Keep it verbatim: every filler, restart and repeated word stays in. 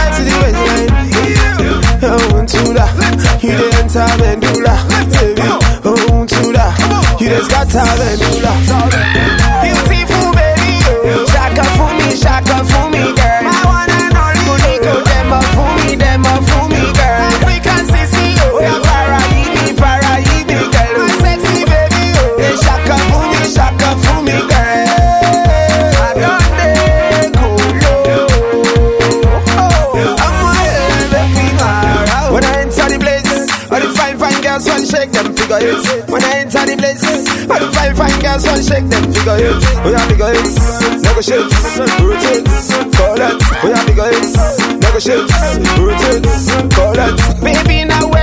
to the waistline. Oh, to that, you the enter medulla, baby. Oh, to that, you just got to medulla. Beautiful baby, shaka for me, shaka for me, girl. I wanna know Monaco, them up for me, them up for me, girl. African sissy, oh, yeah, Paraibi, Paraibi, girl. My sexy baby, oh, yeah, shaka for me, shaka for me, girl. I don't dey go low. Oh, I'm wild, baby, my. When I enter the place, all the fine, fine girls want shake them figure eight. When I enter the place, all the fine, fine girls want shake them figure eight. Oh yeah, figure eight, negotiate, rotate, call it. Oh yeah, figure eight, negotiate, rotate, call it. Baby, now